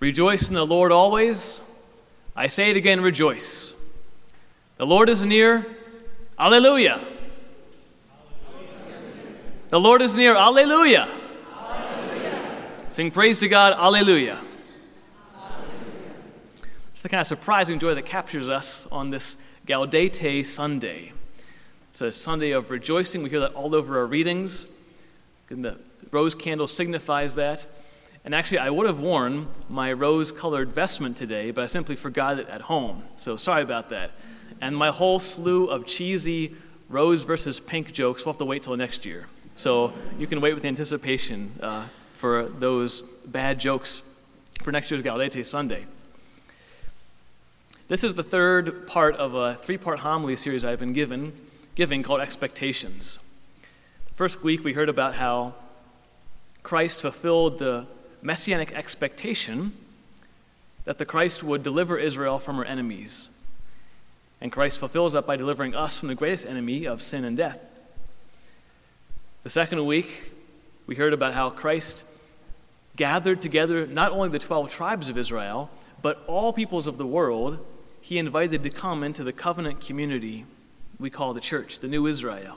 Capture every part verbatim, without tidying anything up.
Rejoice in the Lord always. I say it again, rejoice. The Lord is near. Alleluia. The Lord is near. Alleluia. Alleluia. Sing praise to God. Alleluia. Alleluia. It's the kind of surprising joy that captures us on this Gaudete Sunday. It's a Sunday of rejoicing. We hear that all over our readings. And the rose candle signifies that. And actually, I would have worn my rose-colored vestment today, but I simply forgot it at home. So sorry about that. And my whole slew of cheesy rose versus pink jokes, we'll have to wait till next year. So you can wait with anticipation uh, for those bad jokes for next year's Gaudete Sunday. This is the third part of a three-part homily series I've been given, giving called Expectations. First week, we heard about how Christ fulfilled the messianic expectation that the Christ would deliver Israel from her enemies. And Christ fulfills that by delivering us from the greatest enemy of sin and death. The second week, we heard about how Christ gathered together not only the twelve tribes of Israel, but all peoples of the world. He invited to come into the covenant community we call the church, the new Israel.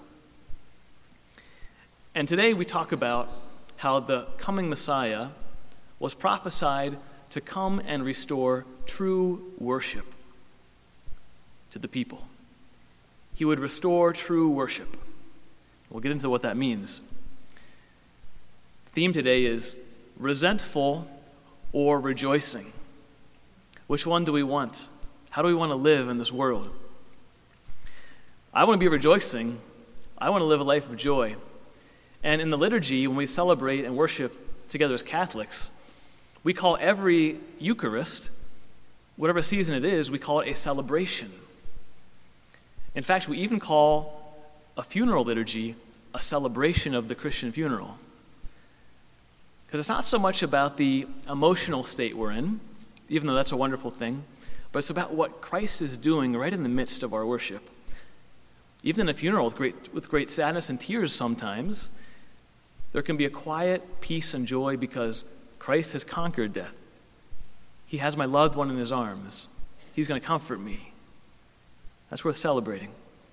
And today we talk about how the coming Messiah was prophesied to come and restore true worship to the people. He would restore true worship. We'll get into what that means. The theme today is resentful or rejoicing. Which one do we want? How do we want to live in this world? I want to be rejoicing. I want to live a life of joy. And in the liturgy, when we celebrate and worship together as Catholics, we call every Eucharist, whatever season it is, we call it a celebration. In fact, we even call a funeral liturgy a celebration of the Christian funeral. Because it's not so much about the emotional state we're in, even though that's a wonderful thing, but it's about what Christ is doing right in the midst of our worship. Even in a funeral with great, with great sadness and tears sometimes, there can be a quiet peace and joy because Christ has conquered death. He has my loved one in his arms. He's going to comfort me. That's worth celebrating.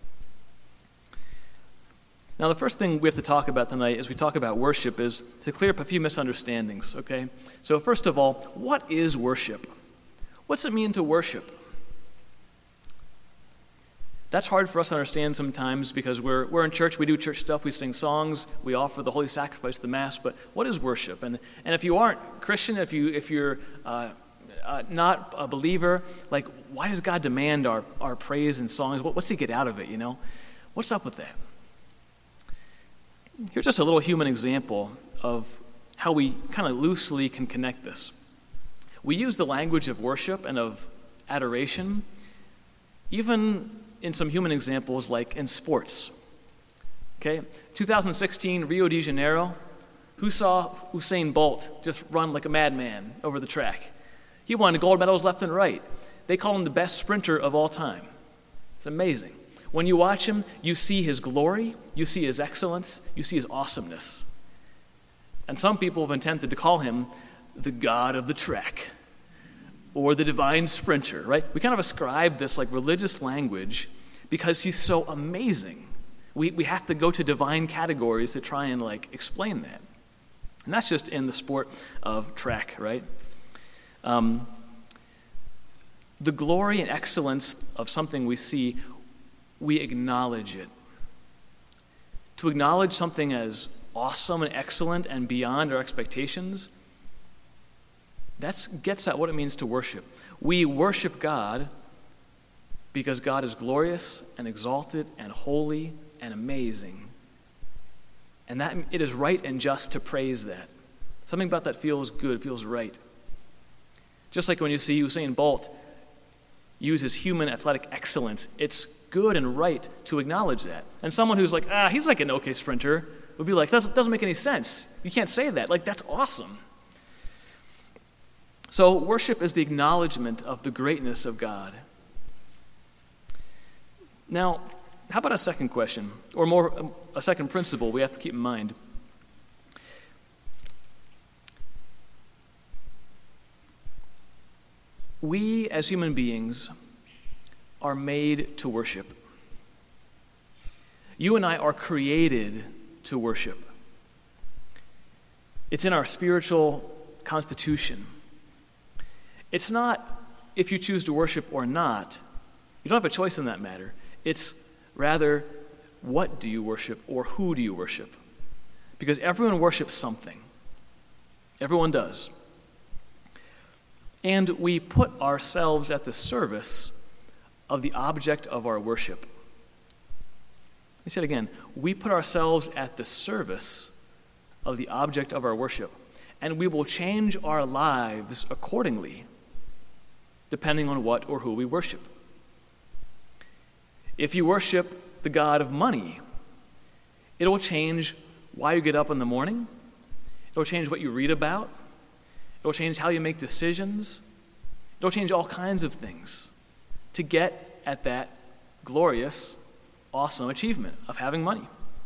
Now, the first thing we have to talk about tonight as we talk about worship is to clear up a few misunderstandings, okay? So first of all, what is worship? What's it mean to worship? That's hard for us to understand sometimes because we're we're in church, we do church stuff, we sing songs, we offer the holy sacrifice, the Mass, but what is worship? And and if you aren't Christian, if, you, if you're uh, uh, not a believer, like, why does God demand our, our praise and songs? What, what's he get out of it, you know? What's up with that? Here's just a little human example of how we kind of loosely can connect this. We use the language of worship and of adoration, even in some human examples like in sports. Okay, two thousand sixteen Rio de Janeiro, who saw Usain Bolt just run like a madman over the track? He won gold medals left and right. They call him the best sprinter of all time. It's amazing. When you watch him, you see his glory, you see his excellence, you see his awesomeness. And some people have been tempted to call him the God of the track, or the divine sprinter, right? We kind of ascribe this like religious language because he's so amazing. We we have to go to divine categories to try and like explain that. And that's just in the sport of track, right? Um, the glory and excellence of something we see, we acknowledge it. To acknowledge something as awesome and excellent and beyond our expectations, that gets at what it means to worship. We worship God because God is glorious and exalted and holy and amazing. And that it is right and just to praise that. Something about that feels good, feels right. Just like when you see Usain Bolt use his human athletic excellence, it's good and right to acknowledge that. And someone who's like, ah, he's like an okay sprinter, would be like, that doesn't make any sense. You can't say that. Like, that's awesome. So worship is the acknowledgement of the greatness of God. Now, how about a second question, or more, a second principle we have to keep in mind? We, as human beings, are made to worship. You and I are created to worship. It's in our spiritual constitution. It's not if you choose to worship or not. You don't have a choice in that matter. It's rather, what do you worship or who do you worship? Because everyone worships something. Everyone does. And we put ourselves at the service of the object of our worship. Let me say it again. We put ourselves at the service of the object of our worship, and we will change our lives accordingly, depending on what or who we worship. If you worship the God of money, it will change why you get up in the morning. It will change what you read about. It will change how you make decisions. It will change all kinds of things to get at that glorious, awesome achievement of having money.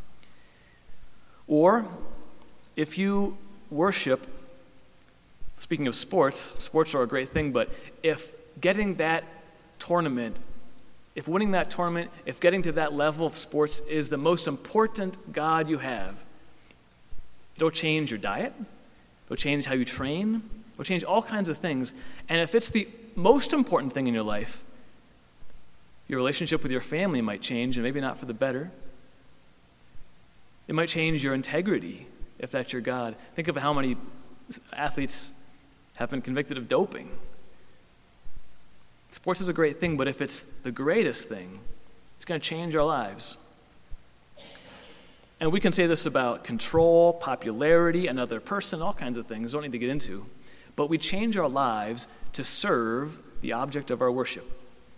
Or if you worship, speaking of sports, sports are a great thing, but if getting that tournament, if winning that tournament, if getting to that level of sports is the most important God you have, it'll change your diet, it'll change how you train, it'll change all kinds of things. And if it's the most important thing in your life, your relationship with your family might change, and maybe not for the better. It might change your integrity, if that's your God. Think of how many athletes have been convicted of doping. Sports is a great thing, but if it's the greatest thing, it's going to change our lives. And we can say this about control, popularity, another person, all kinds of things, don't need to get into. But we change our lives to serve the object of our worship.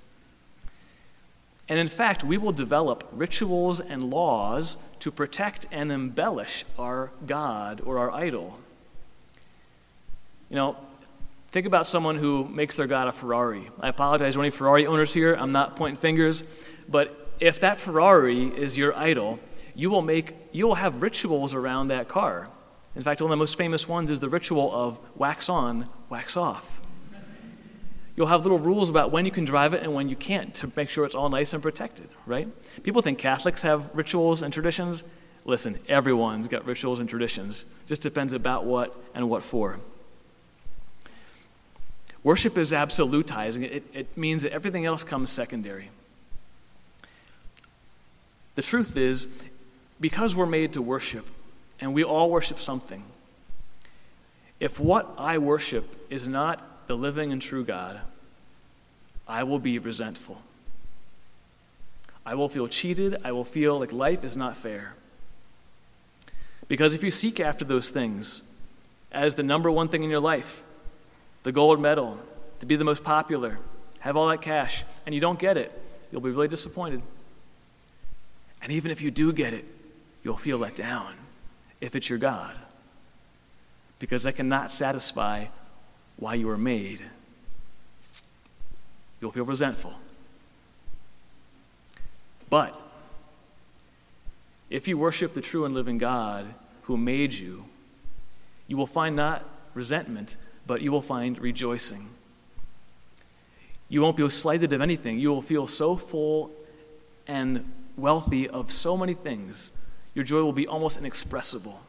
And in fact, we will develop rituals and laws to protect and embellish our God or our idol. You know, think about someone who makes their God a Ferrari. I apologize to any Ferrari owners here. I'm not pointing fingers. But if that Ferrari is your idol, you will make, you will have rituals around that car. In fact, one of the most famous ones is the ritual of wax on, wax off. You'll have little rules about when you can drive it and when you can't to make sure it's all nice and protected, right? People think Catholics have rituals and traditions. Listen, everyone's got rituals and traditions. Just depends about what and what for. Worship is absolutizing. It, it means that everything else comes secondary. The truth is, because we're made to worship, and we all worship something, if what I worship is not the living and true God, I will be resentful. I will feel cheated. I will feel like life is not fair. Because if you seek after those things as the number one thing in your life, the gold medal, to be the most popular, have all that cash, and you don't get it, you'll be really disappointed. And even if you do get it, you'll feel let down if it's your God, because that cannot satisfy why you were made. You'll feel resentful. But if you worship the true and living God who made you, you will find not resentment, but you will find rejoicing. You won't be slighted of anything. You will feel so full and wealthy of so many things. Your joy will be almost inexpressible.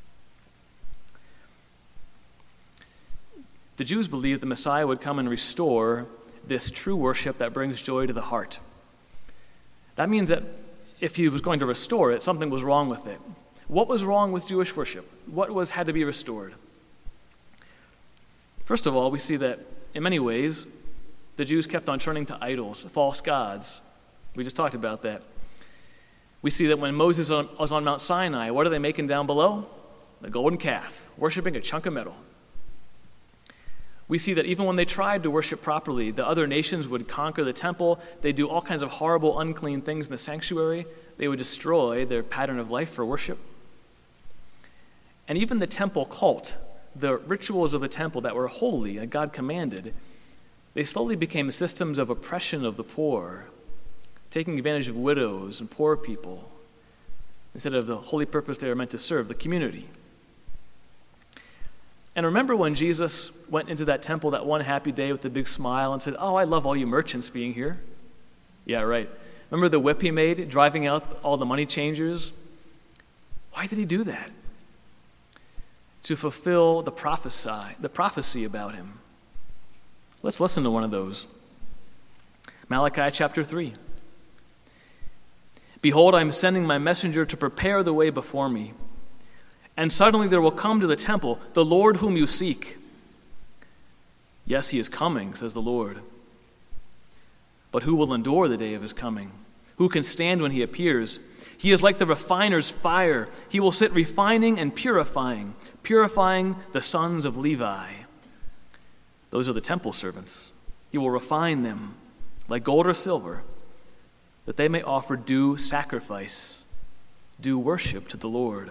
The Jews believed the Messiah would come and restore this true worship that brings joy to the heart. That means that if he was going to restore it, something was wrong with it. What was wrong with Jewish worship? What was had to be restored? First of all, we see that in many ways, the Jews kept on turning to idols, false gods. We just talked about that. We see that when Moses was on Mount Sinai, what are they making down below? The golden calf, worshiping a chunk of metal. We see that even when they tried to worship properly, the other nations would conquer the temple. They'd do all kinds of horrible, unclean things in the sanctuary. They would destroy their pattern of life for worship. And even the temple cult, the rituals of the temple that were holy and God commanded, they slowly became systems of oppression of the poor, taking advantage of widows and poor people, instead of the holy purpose they were meant to serve, the community. And remember when Jesus went into that temple that one happy day with a big smile and said, "Oh, I love all you merchants being here"? Yeah, right. Remember the whip he made, driving out all the money changers? Why did he do that? To fulfill the prophesy, the prophecy about him. Let's listen to one of those. Malachi chapter three. "Behold, I am sending my messenger to prepare the way before me. And suddenly there will come to the temple the Lord whom you seek. Yes, he is coming, says the Lord. But who will endure the day of his coming? Who can stand when he appears? He is like the refiner's fire. He will sit refining and purifying, purifying the sons of Levi." Those are the temple servants. "He will refine them like gold or silver, that they may offer due sacrifice, due worship to the Lord.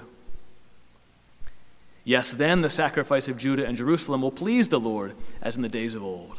Yes, then the sacrifice of Judah and Jerusalem will please the Lord as in the days of old."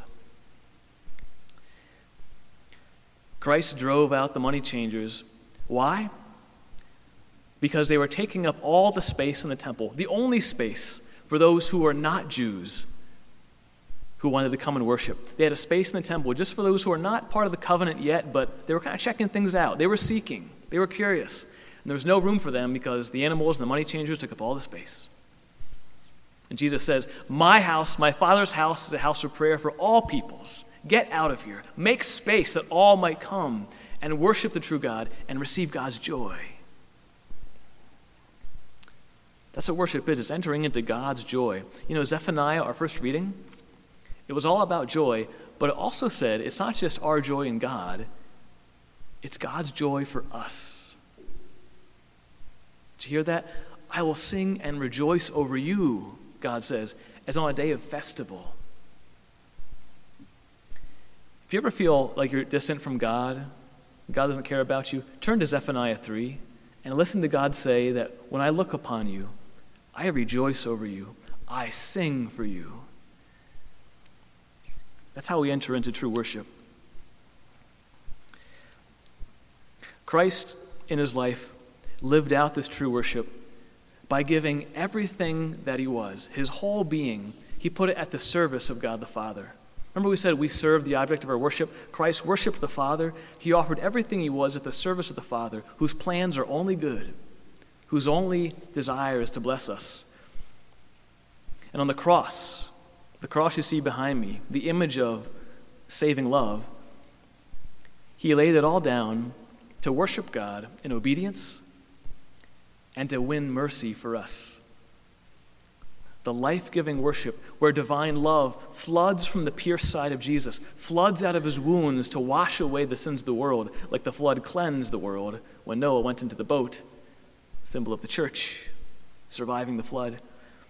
Christ drove out the money changers. Why? Because they were taking up all the space in the temple, the only space for those who were not Jews who wanted to come and worship. They had a space in the temple just for those who were not part of the covenant yet, but they were kind of checking things out. They were seeking. They were curious. And there was no room for them because the animals and the money changers took up all the space. And Jesus says, "My house, my Father's house, is a house of prayer for all peoples. Get out of here. Make space that all might come and worship the true God and receive God's joy." That's what worship is. It's entering into God's joy. You know, Zephaniah, our first reading, it was all about joy, but it also said it's not just our joy in God, it's God's joy for us. Did you hear that? "I will sing and rejoice over you," God says, "as on a day of festival." If you ever feel like you're distant from God, God doesn't care about you, turn to Zephaniah three and listen to God say that when I look upon you, I rejoice over you. I sing for you. That's how we enter into true worship. Christ, in his life, lived out this true worship by giving everything that he was, his whole being, he put it at the service of God the Father. Remember we said we serve the object of our worship? Christ worshiped the Father. He offered everything he was at the service of the Father, whose plans are only good, whose only desire is to bless us. And on the cross, the cross you see behind me, the image of saving love, he laid it all down to worship God in obedience and to win mercy for us. The life-giving worship where divine love floods from the pierced side of Jesus, floods out of his wounds to wash away the sins of the world, like the flood cleansed the world when Noah went into the boat, symbol of the church, surviving the flood.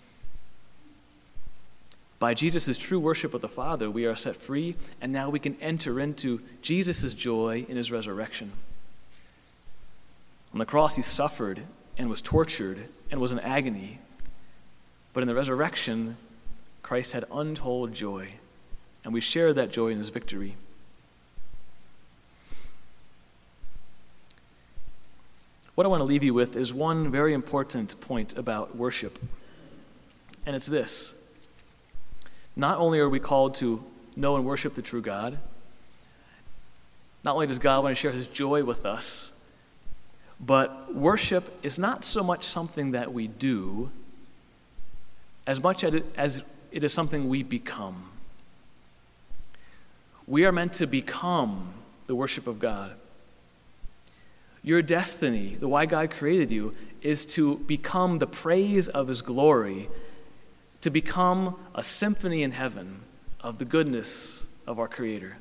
By Jesus' true worship of the Father, we are set free, and now we can enter into Jesus' joy in his resurrection. On the cross, he suffered and was tortured and was in agony. But in the resurrection, Christ had untold joy, and we share that joy in his victory. What I want to leave you with is one very important point about worship, and it's this. Not only are we called to know and worship the true God, not only does God want to share his joy with us, but worship is not so much something that we do as much as it, as it is something we become. We are meant to become the worship of God. Your destiny, the why God created you, is to become the praise of his glory, to become a symphony in heaven of the goodness of our Creator.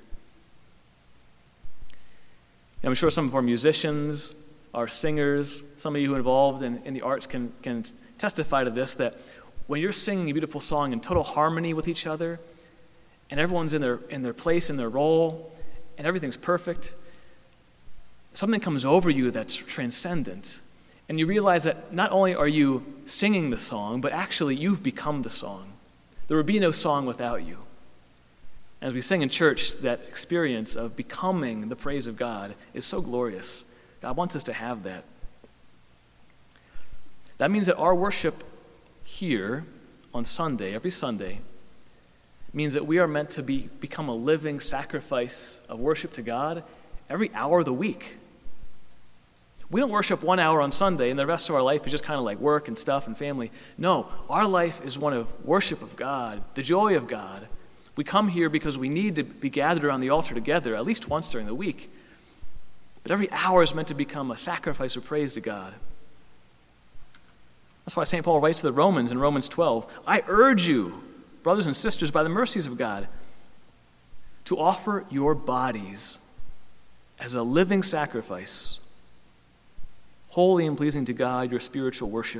And I'm sure some of our musicians, our singers, some of you who are involved in, in the arts can, can testify to this, that when you're singing a beautiful song in total harmony with each other, and everyone's in their in their place, in their role, and everything's perfect, something comes over you that's transcendent. And you realize that not only are you singing the song, but actually you've become the song. There would be no song without you. As we sing in church, that experience of becoming the praise of God is so glorious. God wants us to have that. That means that our worship here on Sunday, every Sunday, means that we are meant to be, become a living sacrifice of worship to God every hour of the week. We don't worship one hour on Sunday and the rest of our life is just kind of like work and stuff and family. No, our life is one of worship of God, the joy of God. We come here because we need to be gathered around the altar together at least once during the week. But every hour is meant to become a sacrifice of praise to God. That's why Saint Paul writes to the Romans in Romans twelve, I urge you, brothers and sisters, by the mercies of God, to offer your bodies as a living sacrifice, holy and pleasing to God, your spiritual worship.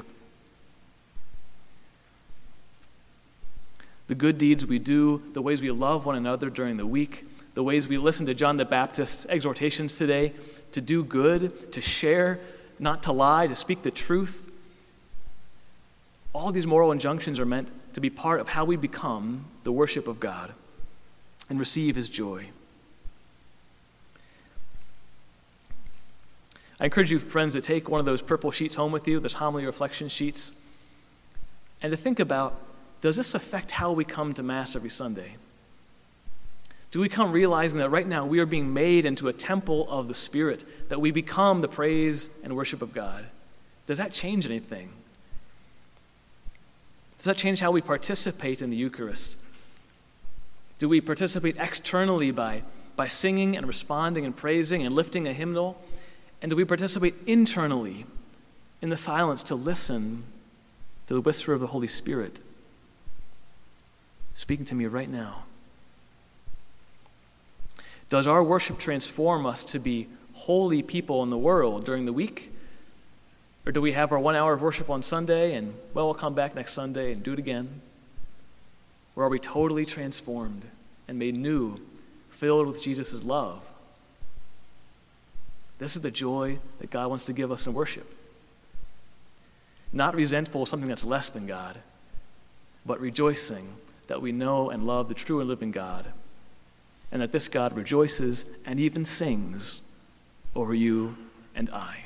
The good deeds we do, the ways we love one another during the week, the ways we listen to John the Baptist's exhortations today, to do good, to share, not to lie, to speak the truth. All these moral injunctions are meant to be part of how we become the worship of God and receive his joy. I encourage you, friends, to take one of those purple sheets home with you, those homily reflection sheets, and to think about, does this affect how we come to Mass every Sunday? Do we come realizing that right now we are being made into a temple of the Spirit, that we become the praise and worship of God? Does that change anything? Does that change how we participate in the Eucharist? Do we participate externally by, by singing and responding and praising and lifting a hymnal? And do we participate internally in the silence to listen to the whisper of the Holy Spirit speaking to me right now? Does our worship transform us to be holy people in the world during the week? Or do we have our one hour of worship on Sunday and, well, we'll come back next Sunday and do it again? Or are we totally transformed and made new, filled with Jesus' love? This is the joy that God wants to give us in worship. Not resentful of something that's less than God, but rejoicing that we know and love the true and living God, and that this God rejoices and even sings over you and I.